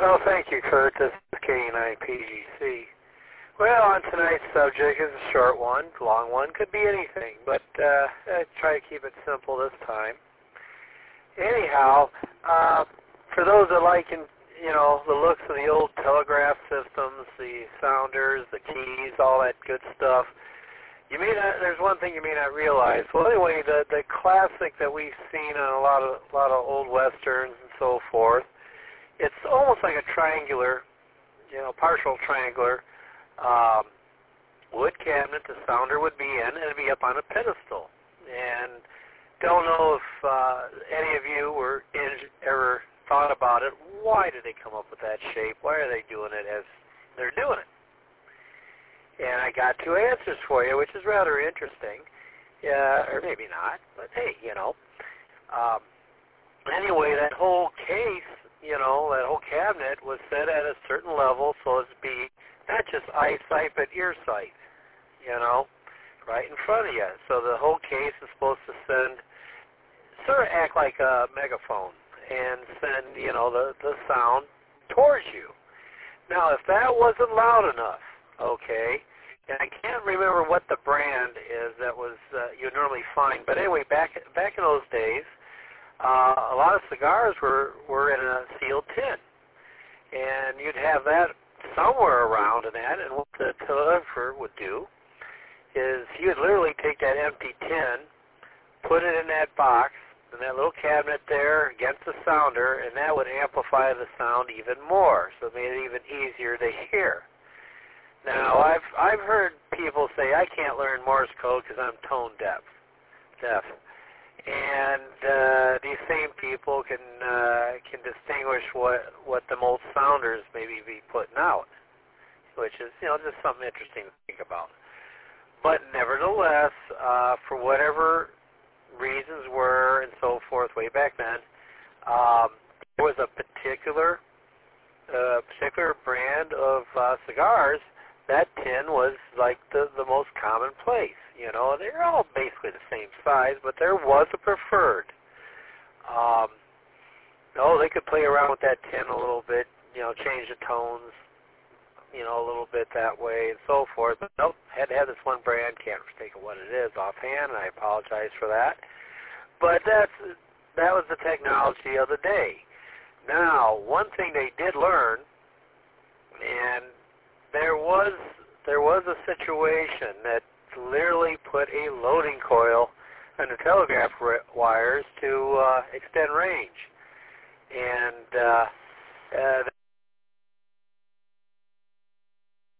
Well, thank you, Kurt. This is K9PGC. Well, on tonight's subject is a short one. Long one could be anything, but I try to keep it simple this time. Anyhow, for those that like, the looks of the old telegraph systems, the sounders, the keys, all that good stuff, there's one thing you may not realize. Well, anyway, the classic that we've seen on a lot of old westerns and so forth, it's almost like a triangular, partial triangular wood cabinet the sounder would be in, and it'd be up on a pedestal. And don't know if any of you ever thought about it. Why did they come up with that shape? Why are they doing it as they're doing it? And I got two answers for you, which is rather interesting. Or maybe not, but hey, anyway, that whole case, that whole cabinet was set at a certain level so as to be not just eyesight, but ear sight, right in front of you. So the whole case is supposed to sort of act like a megaphone and send, the sound towards you. Now, if that wasn't loud enough, okay, and I can't remember what the brand is that was you normally find, but anyway, back in those days, a lot of cigars were in a sealed tin, and you'd have that somewhere around in that, and what the telegrapher would do is he would literally take that empty tin, put it in that box, in that little cabinet there against the sounder, and that would amplify the sound even more, so it made it even easier to hear. Now, I've heard people say, I can't learn Morse code because I'm tone deaf. And these same people can distinguish what the most sounders maybe be putting out, which is, just something interesting to think about. But nevertheless, for whatever reasons were and so forth way back then, there was a particular brand of cigars. That tin was like the most commonplace. They're all basically the same size, but there was a preferred. They could play around with that tin a little bit, change the tones, a little bit that way and so forth. But nope, had to have this one brand. Can't think of what it is offhand, and I apologize for that. But that was the technology of the day. Now, one thing they did learn, and there was a situation that literally put a loading coil under telegraph wires to extend range, and